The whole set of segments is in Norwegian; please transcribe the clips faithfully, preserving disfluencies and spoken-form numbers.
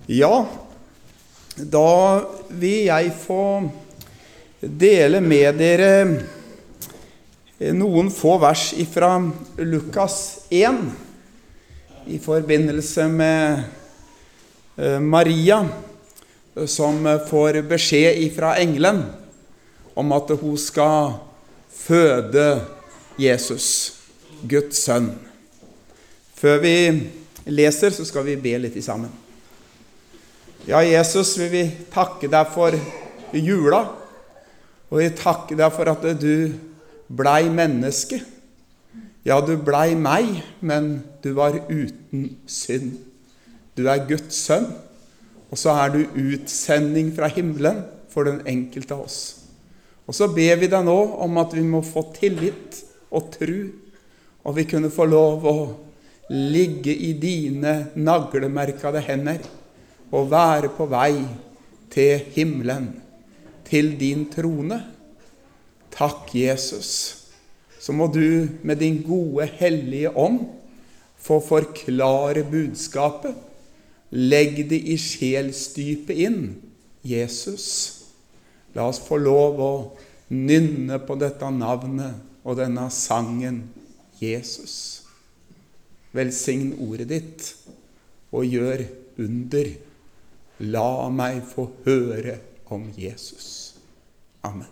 Ja, da vil jeg få dele med dere noen få vers fra Lukas én i forbindelse med Maria, som får beskjed fra engelen om at hun skal føde Jesus, Guds sønn. Før vi leser, så skal vi be litt sammen. Ja, Jesus, vil vi takke deg for jula, og vi takker deg for at du blei menneske. Ja, du blei meg, men du var uten synd. Du er Guds sønn, og så er du utsending fra himmelen for den enkelte av oss. Og så ber vi deg nå om at vi må få tillit og tro, og vi kunne få lov å ligge i dine naglemerkede hender, og være på vei til himmelen, til din trone. Takk, Jesus. Så må du med din gode, hellige ånd få forklare budskapet. Legg det i sjelsdypet inn, Jesus. La oss få lov å nynne på dette navnet og denne sangen, Jesus. Velsign ordet ditt og gjør under. La meg få høre om Jesus. Amen.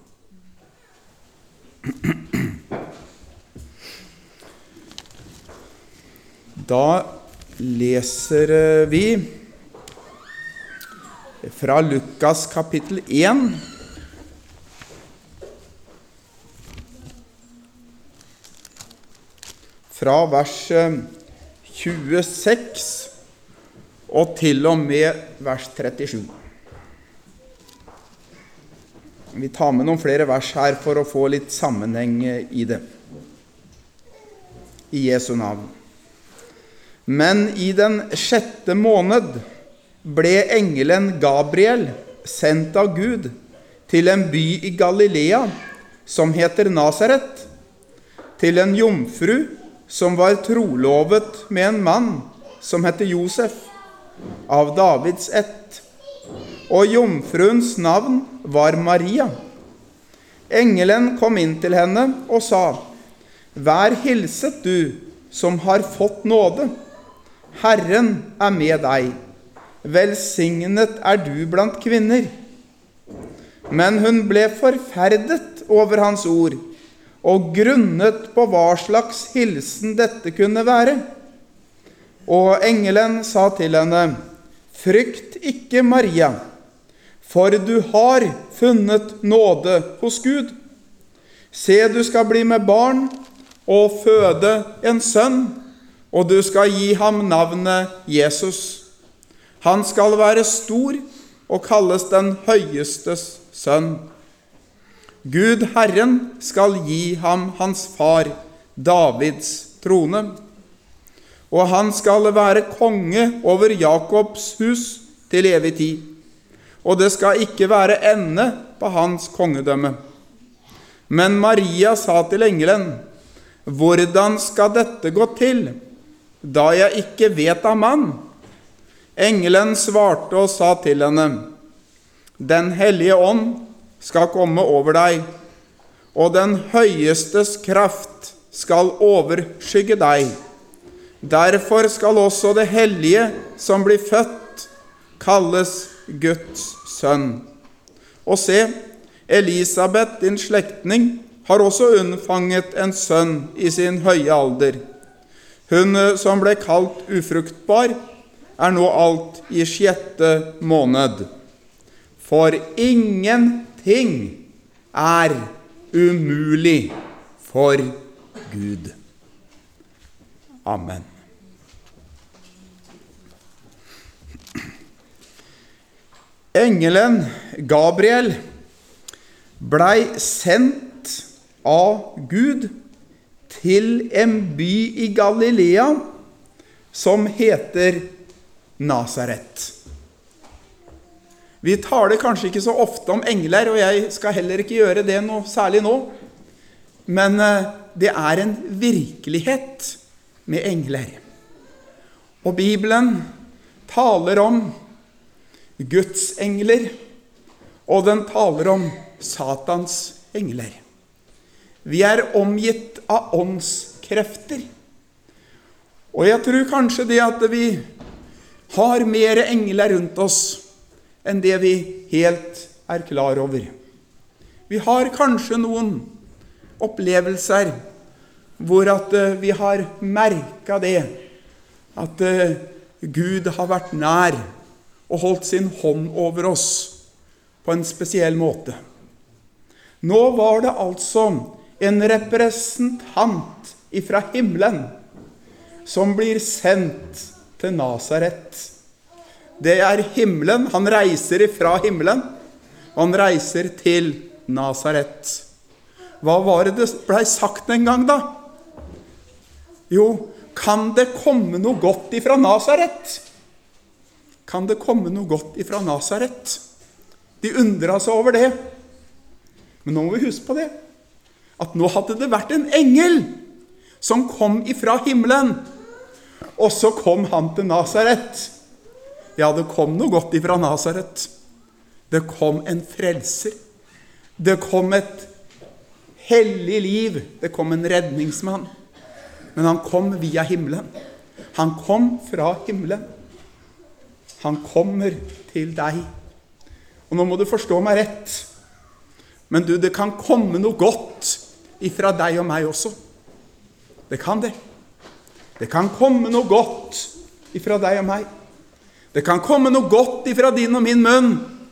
Da leser vi fra Lukas kapittel én, fra vers tjueseks og til og med vers trettisju. Vi tar med noen flere vers her for å få litt sammenheng i det. I Jesu navn. Men i den sjette måned ble engelen Gabriel sendt av Gud til en by i Galilea som heter Nasaret, til en jomfru som var trolovet med en mann som heter Josef, av Davids ett, og jomfruens navn var Maria. Engelen kom inn til henne og sa: Vær hilset du som har fått nåde. Herren er med deg. Velsignet er du blant kvinner. Men hun ble forferdet over hans ord, og grunnet på hva slags hilsen dette kunne være. Og engelen sa til henne: Frykt ikke, Maria, for du har funnet nåde hos Gud. Se, du skal bli med barn og føde en sønn, og du skal gi ham navnet Jesus. Han skal være stor og kalles den høyestes sønn. Gud Herren skal gi ham hans far, Davids trone, og han skal være konge over Jakobs hus til evig tid, og det skal ikke være ende på hans kongedømme. Men Maria sa til engelen: Hvordan skal dette gå til, da jeg ikke vet av mann? Engelen svarte og sa til henne: Den hellige ånd skal komme over deg, og den høyestes kraft skal overskygge deg. Derfor skal også det hellige som blir født kalles Guds sønn. Og se, Elisabeth, din slektning, har også unnfanget en sønn i sin høye alder. Hun som ble kalt ufruktbar, er nå alt i sjette måned. For ingenting er umulig for Gud. Amen. Engelen Gabriel blei sendt av Gud til en by i Galilea som heter Nasaret. Vi taler kanskje ikke så ofte om engler, og jeg skal heller ikke gjøre det noe særlig nå, men det er en virkelighet med engler. Og Bibelen taler om Guds engler, og den taler om Satans engler. Vi er omgitt av åndskrefter. Og jeg tror kanskje det at vi har mer engler rundt oss enn det vi helt er klar over. Vi har kanskje noen opplevelser hvor at vi har merket det, at Gud har vært nær og holdt sin hånd over oss på en spesiell måte. Nå var det altså en representant ifra himmelen som blir sendt til Nasaret. Det er himmelen, han reiser ifra himmelen, og han reiser til Nasaret. Hva var det det ble sagt en gang da? Jo, kan det komme noe godt ifra Nasaret? Kan det komme noe godt ifra Nasaret? De undret seg over det. Men nå må vi huske på det, at nå hadde det vært en engel som kom ifra himmelen, og så kom han til Nasaret. Ja, det kom noe godt ifra Nasaret. Det kom en frelser. Det kom et hellig liv. Det kom en redningsmann. Men han kom via himmelen. Han kom fra himmelen. Han kommer til deg. Og nå må du forstå meg rett. Men du, det kan komme noe godt ifra deg og meg også. Det kan det. Det kan komme noe godt ifra deg og meg. Det kan komme noe godt ifra din og min munn.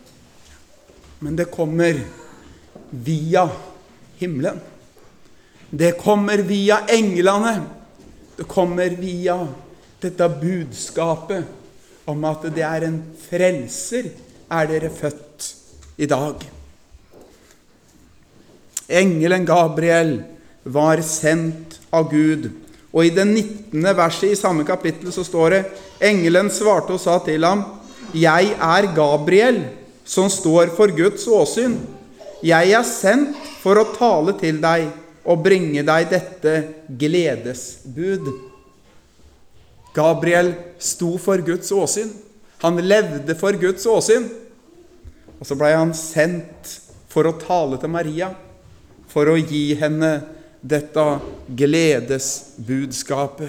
Men det kommer via himmelen. Det kommer via englene. Det kommer via dette budskapet om at det er en frelser, er dere født i dag. Engelen Gabriel var sendt av Gud, og i det nittende verset i samme kapittel så står det: engelen svarte og sa til ham: jeg er Gabriel, som står for Guds åsyn. Jeg er sendt for å tale til deg og bringe deg dette gledesbud. Gabriel sto for Guds åsyn. Han levde for Guds åsyn. Og så ble han sendt for å tale til Maria, for å gi henne dette gledesbudskapet.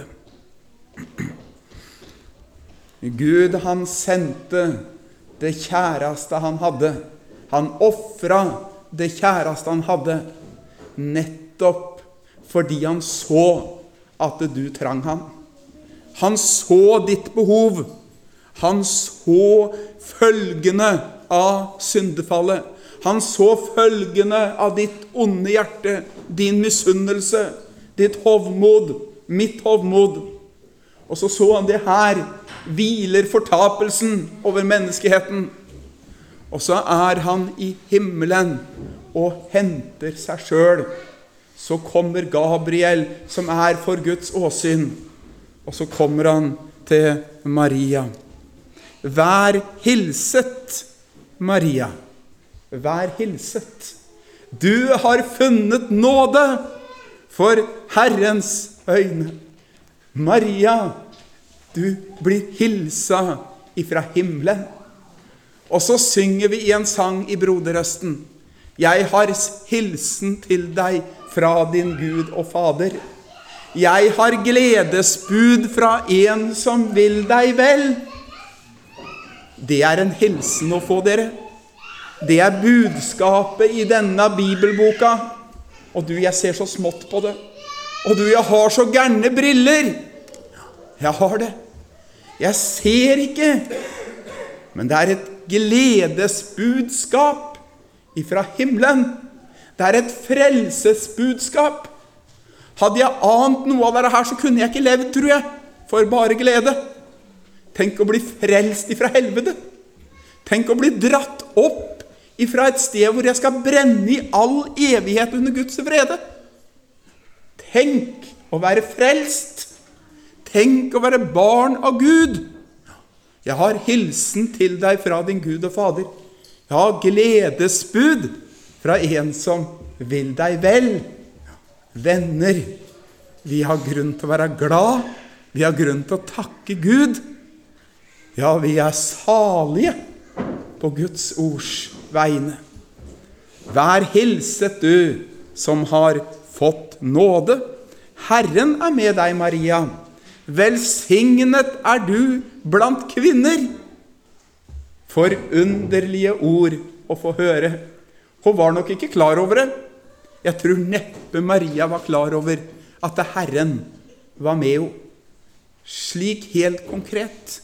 Gud, han sendte det kjæreste han hadde. Han offret det kjæreste han hadde, nettopp fordi han så at du trang ham. Han så ditt behov. Han så følgene av syndefallet. Han så følgene av ditt onde hjerte, din misunnelse, ditt hovmod, mitt hovmod. Og så så han det her, hviler fortapelsen over menneskeheten. Og så er han i himmelen og henter seg selv. Så kommer Gabriel, som er for Guds åsyn, og så kommer han til Maria. Vær hilset, Maria. Vær hilset. Du har funnet nåde for Herrens øyne. Maria, du blir hilsa ifra himmelen. Og så synger vi i en sang i broderøsten: jeg har hilsen til deg fra din Gud og Fader. Jeg har gledesbud fra en som vil deg vel. Det er en hilsen å få, dere. Det er budskapet i denne bibelboka. Og du, jeg ser så smått på det. Og du, jeg har så gærne briller. Jeg har det. Jeg ser ikke. Men det er et gledesbudskap ifra himmelen. Det er et frelsesbudskap. Hadde jeg ant noe av dette her, så kunne jeg ikke levd, tror jeg, for bare glede. Tenk å bli frelst ifra helvete. Tenk å bli dratt opp ifra et sted hvor jeg skal brenne i all evighet under Guds vrede. Tenk å være frelst. Tenk å være barn av Gud. Jeg har hilsen til deg fra din Gud og Fader. Jeg har gledesbud fra en som vil deg vel. Venner, vi har grunn til å være glad. Vi har grunn til å takke Gud. Ja, vi er salige på Guds ords vegne. Vær hilset du som har fått nåde. Herren er med deg, Maria. Velsignet er du blant kvinner. Forunderlige ord å få høre. Hun var nok ikke klar over det. Jeg tror neppe Maria var klar over at Herren var med henne. Slik helt konkret.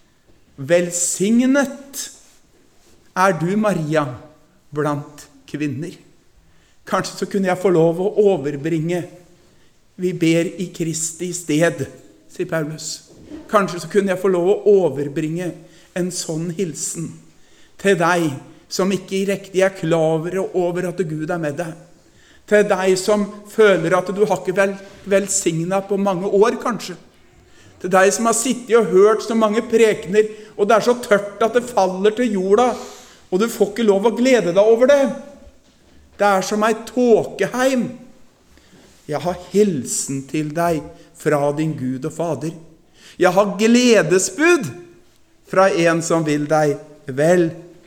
Velsignet er du, Maria, blant kvinner. Kanskje så kunne jeg få lov å overbringe. Vi ber i Kristi sted, sier Paulus. Kanskje så kunne jeg få lov å overbringe en sånn hilsen til deg som ikke riktig er klar over at Gud er med deg. Til deg som føler at du har ikke vel, velsignet på mange år, kanskje. Til deg som har sittet og hørt så mange prekener, og det er så tørt at det faller til jorda, og du får ikke lov å glede deg over det. Det er som ei tåkeheim. Jeg har hilsen til deg fra din Gud og Fader. Jeg har gledesbud fra en som vil deg vel.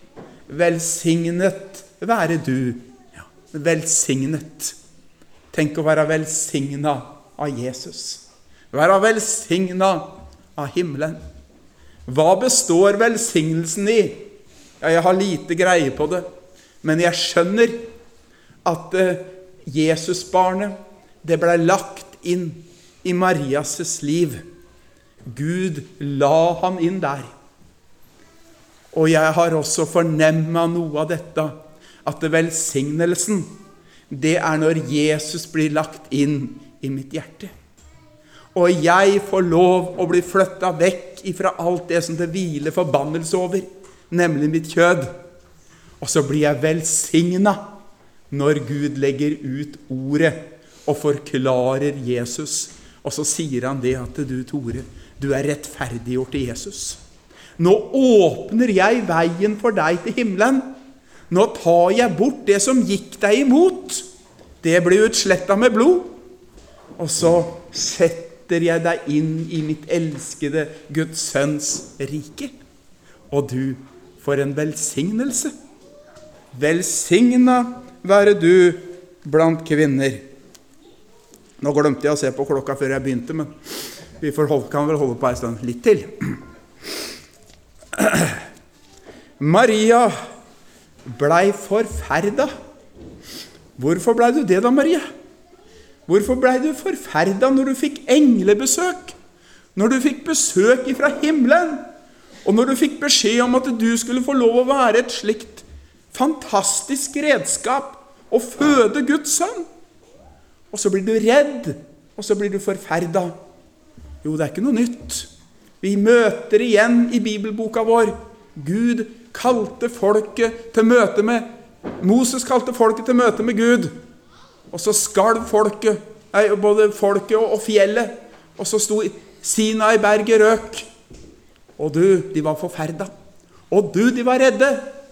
Velsignet være du. Ja, velsignet. Tenk å være velsignet av Jesus. Være velsignet av himmelen. Hva består velsignelsen i? Ja, jeg har lite greie på det, men jeg skjønner at uh, Jesusbarnet, det ble lagt inn i Marias liv. Gud la ham inn der. Og jeg har også fornemmet noe av dette, at velsignelsen, det er når Jesus blir lagt inn i mitt hjerte. Og jeg får lov å bli flyttet vekk ifra alt det som det hviler forbannelse over, nemlig mitt kjød. Og så blir jeg velsignet når Gud legger ut ordet og forklarer Jesus. Og så sier han det at du, Tore, du er rettferdiggjort i Jesus. Nå åpner jeg veien for deg til himmelen. Nå tar jeg bort det som gikk deg imot. Det blir utslettet med blod. Og så setter jeg deg inn i mitt elskede Guds sønns rike. Og du får en velsignelse. Velsignet være du blant kvinner. Nå glemte jeg å se på klokka før jeg begynte, men vi får holde, kan vel holde på en stund litt til. Maria blei forferdet. Hvorfor blei du det da, Maria? Hvorfor blei du forferdet når du fikk englebesøk? Når du fikk besøk fra himmelen? Og når du fikk beskjed om at du skulle få lov å være et slikt fantastisk redskap og føde Guds sønn? Og så blir du redd, og så blir du forferdet. Jo, det er ikke noe nytt. Vi møter igjen i bibelboka vår. Gud kalte folket til møte med, Moses kalte folket til møte med Gud. Og så skalv folket, både folket og fjellet. Og så sto Sinai berget røk. Og du, de var forferdet. Og du, de var redde.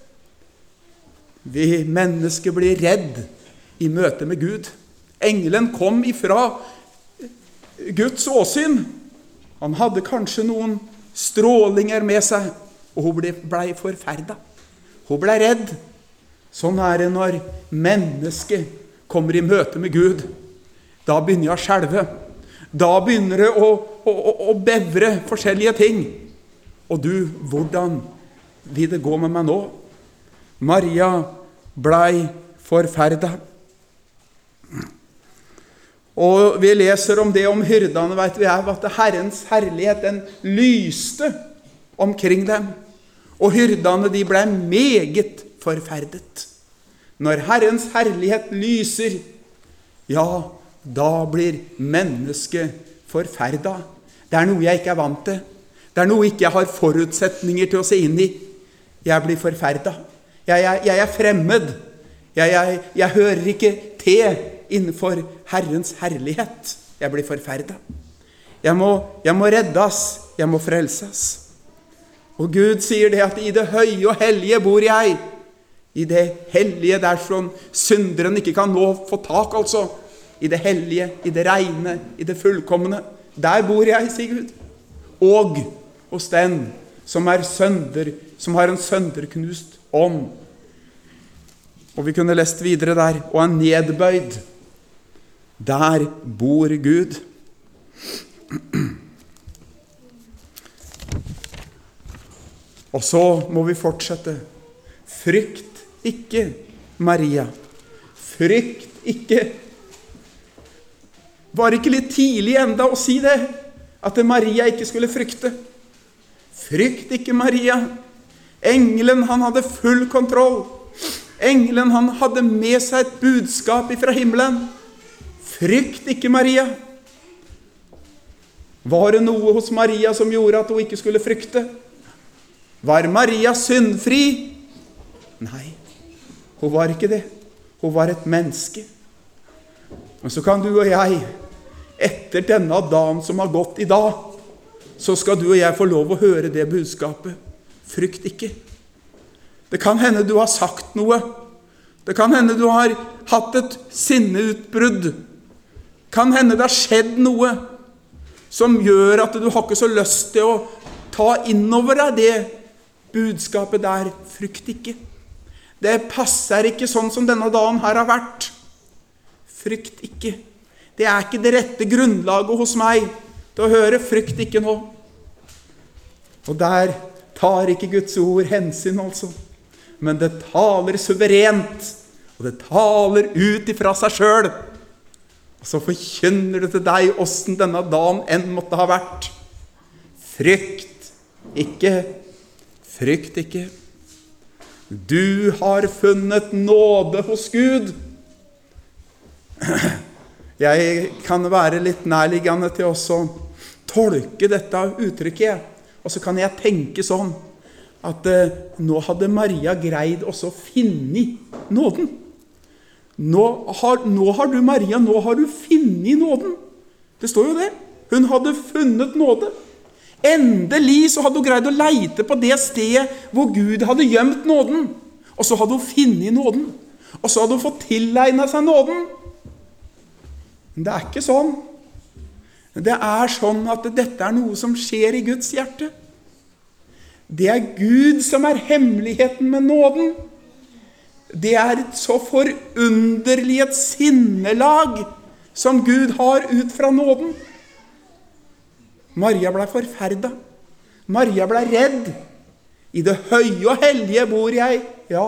Vi mennesker blir redd i møte med Gud. Engelen kom ifra Guds åsyn. Han hadde kanskje noen strålinger med seg, og hun ble, ble forferdet. Hun ble redd. Sånn er det når mennesket kommer i møte med Gud. Da begynner jeg å skjelve. Da begynner det å, å, å, å bevre forskjellige ting. Og du, hvordan vil det gå med meg nå? Maria blei forferdet. Og vi leser om det om hyrdene, vet vi er, at Herrens herlighet, den lyste omkring dem. Og hyrdene, de ble meget forferdet. Når Herrens herlighet lyser, ja, da blir mennesket forferdet. Det er noe jeg ikke er vant til. Det er noe ikke jeg har forutsetninger til å se inn i. Jeg blir forferdet. Jeg, jeg, jeg er fremmed. Jeg, jeg, jeg hører ikke til innenfor Herrens herlighet. Jeg blir forferdet. Jeg må, jeg må reddes. Jeg må frelses. Og Gud sier det at i det høye og hellige bor jeg. I det hellige der som synderen ikke kan nå få tak, altså. I det hellige, i det reine, i det fullkomne. Der bor jeg, sier Gud. Og hos den som er sønder, som har en sønderknust ånd. Og vi kunne lest videre der, og er nedbøyd. Der bor Gud. Og så må vi fortsette. Frykt ikke, Maria. Frykt ikke. Var ikke litt tidlig enda å si det? At Maria ikke skulle frykte. Frykt ikke, Maria. Engelen, han hadde full kontroll. Engelen, han hadde med seg et budskap fra himmelen. Frykt ikke, Maria. Var det noe hos Maria som gjorde at hun ikke skulle frykte? Var Maria syndfri? Nei, hun var ikke det. Hun var et menneske. Men så kan du og jeg, etter denne dagen som har gått i dag, så skal du og jeg få lov å høre det budskapet. Frykt ikke. Det kan hende du har sagt noe. Det kan hende du har hatt et sinneutbrudd. Kan hende det har skjedd noe som gjør at du har ikke så lyst til å ta innover deg det budskapet der. Frykt ikke. Det passer ikke sånn som denne dagen her har vært. Frykt ikke. Det er ikke det rette grunnlaget hos meg til å høre frykt ikke nå. Og der tar ikke Guds ord hensyn altså. Men det taler suverent, og det taler ut ifra seg selv. Og så forkynner det til deg hvordan denne dagen enn måtte ha vært. Frykt ikke. Frykt ikke. Du har funnet nåde hos Gud. Jeg kan være litt nærliggende til å tolke dette uttrykket. Og så kan jeg tenke sånn, at eh, nå hadde Maria greid også å finne nåden. Nå har, nå har du, Maria, nå har du finnet nåden. Det står jo det. Hun hadde funnet nåde. Endelig så hadde hun greid å leite på det stedet hvor Gud hadde gjemt nåden. Og så hadde hun finnet nåden. Og så hadde hun fått tilegnet seg nåden. Men det er ikke sånn. Det er sånn at dette er noe som skjer i Guds hjerte. Det er Gud som er hemmeligheten med nåden. Det er et så forunderlig et sinnelag som Gud har ut fra nåden. Maria ble forferdet. Maria ble redd. I det høye og hellige bor jeg. Ja.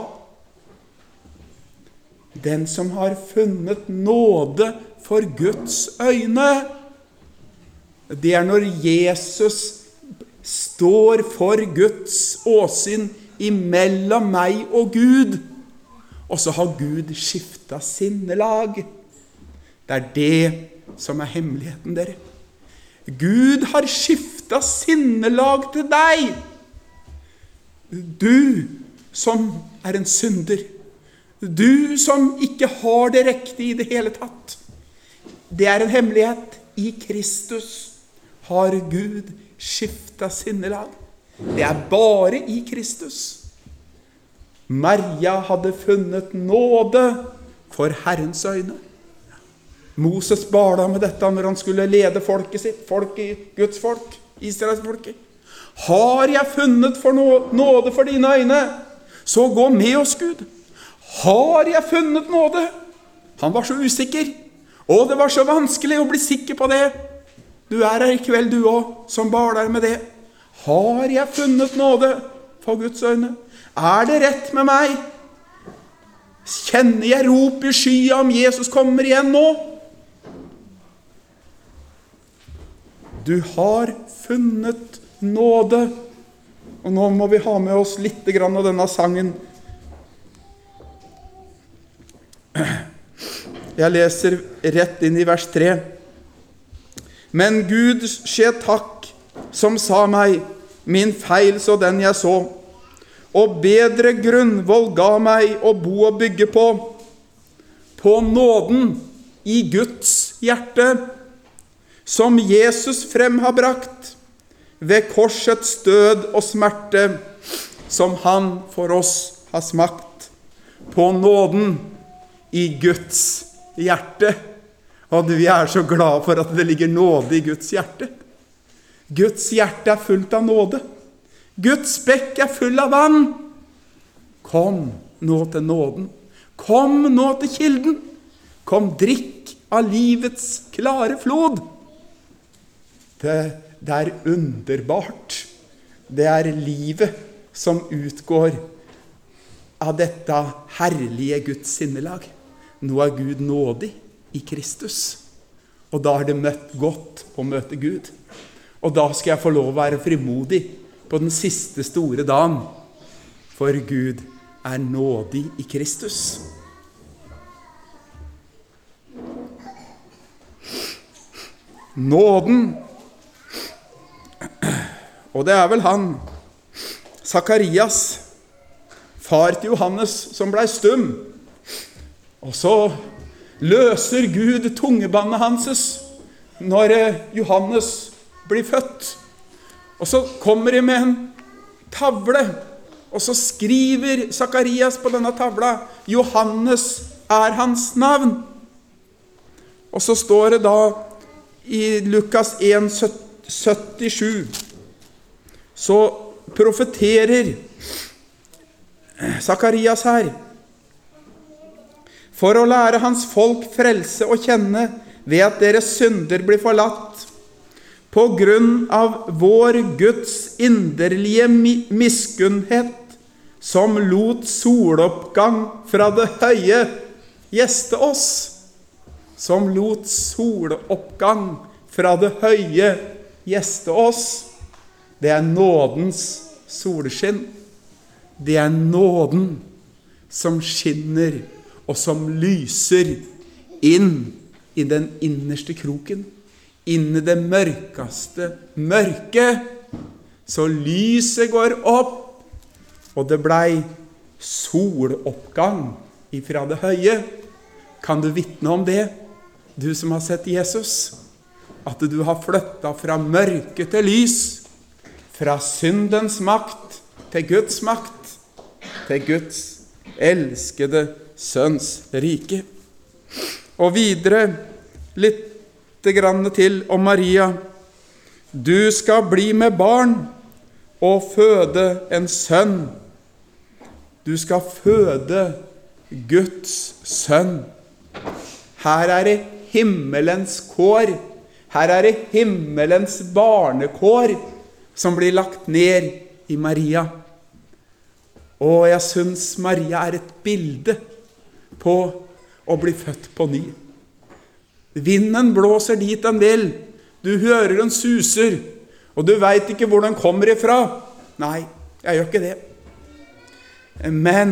Den som har funnet nåde for Guds øyne. Det er når Jesus står for Guds åsyn imellom meg og Gud. Og så har Gud skiftet sinnelag. Det er det som er hemmeligheten, dere. Gud har skiftet sinnelag til deg. Du som er en synder. Du som ikke har det riktige i det hele tatt. Det er en hemmelighet. I Kristus har Gud skiftet sinnelag. Det er bare i Kristus. Maria hadde funnet nåde for Herrens øyne. Moses bada med dette når han skulle lede folket sitt, folket, Guds folk, Israels folket. Har jeg funnet for nåde for dine øyne, så gå med oss, Gud. Har jeg funnet nåde? Han var så usikker, og det var så vanskelig å bli sikker på det. Du er her i kveld, du også, som bader med det. Har jeg funnet nåde for Guds øyne? Er det rett med meg? Kjenner jeg rop i skya om Jesus kommer igjen nå? Du har funnet nåde. Og nå må vi ha med oss litt grann av denne sangen. Jeg leser rett inn i vers tre. Men Gud skje takk, som sa meg, min feil så den jeg så, og bedre grunnvoll ga meg å bo og bygge på, på nåden i Guds hjerte, som Jesus frem har brakt, ved korsets død og smerte, som han for oss har smakt, på nåden i Guds hjerte. Og vi er så glad for at det ligger nåde i Guds hjerte. Guds hjerte er fullt av nåde. Guds bekk er full av vann. Kom nå til nåden. Kom nå til kilden. Kom, drikk av livets klare flod. Det, det er underbart. Det er livet som utgår av dette herlige Guds sinnelag. Nå er Gud nådig i Kristus. Og da er det møtt godt å møte Gud. Og da skal jeg få lov å være frimodig på den siste store dagen. For Gud er nådig i Kristus. Nåden. Og det er vel han, Sakarias, far til Johannes, som ble stum. Og så løser Gud tungebåndet hans når Johannes blir født. Og så kommer de med en tavle, og så skriver Sakarias på denne tavla, Johannes er hans navn. Og så står det da i Lukas en syttisju, så profeterer Sakarias her, for å lære hans folk frelse og kjenne ved at deres synder blir forlatt, på grunn av vår Guds inderlige miskunnhet, som lot soloppgang fra det høye gjeste oss. Som lot soloppgang fra det høye gjeste oss. Det er nådens solskinn. Det er nåden som skinner og som lyser inn i den innerste kroken. Inn i det mørkeste mørket. Så lyset går opp, og det blei soloppgang ifra det høye. Kan du vitne om det, du som har sett Jesus? At du har flyttet fra mørke til lys, fra syndens makt til Guds makt, til Guds elskede sønns rike. Og videre, litt grann til om Maria. Du skal bli med barn og føde en sønn. Du skal føde Guds sønn. Her er det himmelens kår. Her er det himmelens barnekår som blir lagt ned i Maria. Og jeg synes Maria er et bilde på å bli født på ny. Vinden blåser dit den vil. Du hører den suser, og du vet ikke hvor den kommer ifra. Nei, jeg gjør ikke det. Men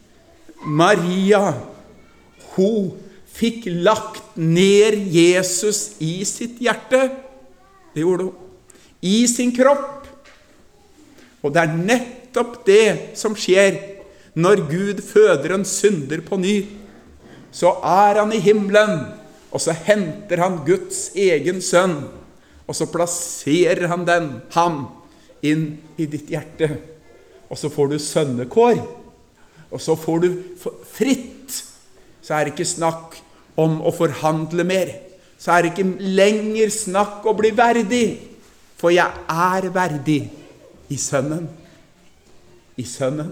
Maria, hun fikk lagt ned Jesus i sitt hjerte. Det gjorde hun. I sin kropp. Og det er nettopp det som skjer når Gud føder en synder på ny. Så er han i himmelen, og så henter han Guds egen sønn, og så plasserer han den, ham, inn i ditt hjerte. Og så får du sønnekår, og så får du fritt. Så er det ikke snakk om å forhandle mer. Så er det ikke lenger snakk å bli verdig, for jeg er verdig i sønnen. I sønnen.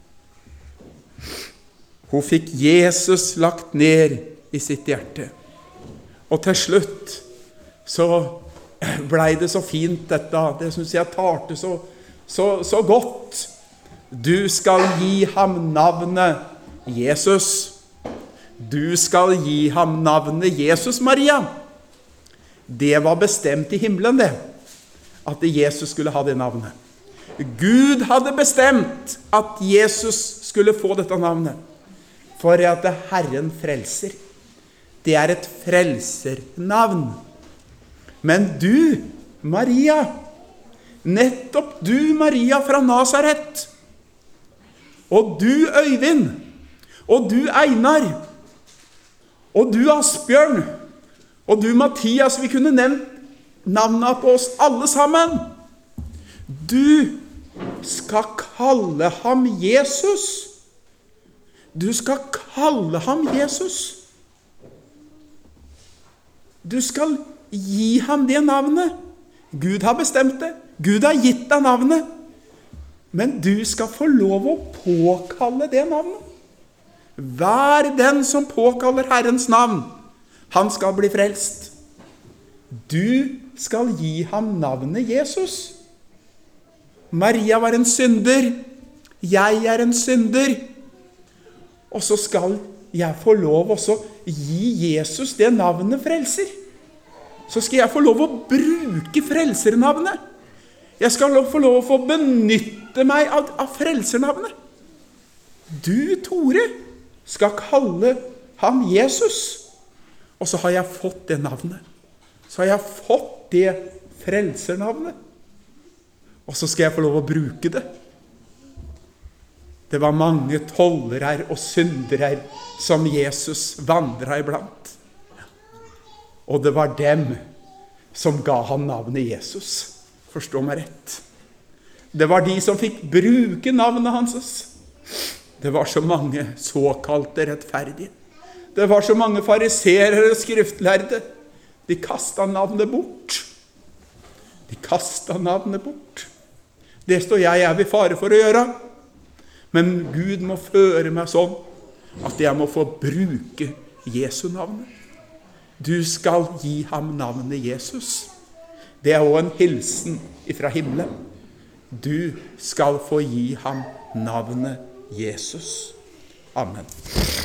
Hun fikk Jesus lagt ned i sitt hjerte. Og til slutt så ble det så fint dette. Det synes jeg talte så, så, så godt. Du skal gi ham navnet Jesus. Du skal gi ham navnet Jesus, Maria. Det var bestemt i himmelen, det. At Jesus skulle ha det navnet. Gud hadde bestemt at Jesus skulle få dette navnet. For at Herren frelser. Det er et frelsernavn. Men du, Maria, nettopp du, Maria fra Nazaret, og du, Øyvind, og du, Einar, og du, Asbjørn, og du, Mathias, vi kunne nevnt navnene på oss alle sammen. Du skal kalle ham Jesus. Du skal kalle ham Jesus. Du skal gi ham det navnet. Gud har bestemt det. Gud har gitt deg navnet. Men du skal få lov å påkalle det navnet. Hver den som påkaller Herrens navn, han skal bli frelst. Du skal gi ham navnet Jesus. Maria var en synder. Jeg er en synder. Og så skal jeg få lov også gi Jesus det navnet frelser. Så skal jeg få lov å bruke frelsernavnet. Jeg skal få lov å få benytte meg av, av frelsernavnet. Du, Tore, skal kalle ham Jesus. Og så har jeg fått det navnet. Så har jeg fått det frelsernavnet. Og så skal jeg få lov å bruke det. Det var mange tollere og syndere som Jesus vandret iblant. Og det var dem som ga han navnet Jesus. Forstå meg rett. Det var de som fikk bruke navnet hans. Det var så mange såkalte rettferdige. Det var så mange fariseere og skriftlærde. De kastet navnet bort. De kastet navnet bort. Det står jeg er ved fare for å gjøre. Men Gud må føre meg sånn at jeg må få bruke Jesu navnet. Du skal gi ham navnet Jesus. Det er også en hilsen ifra himmelen. Du skal få gi ham navnet Jesus. Amen.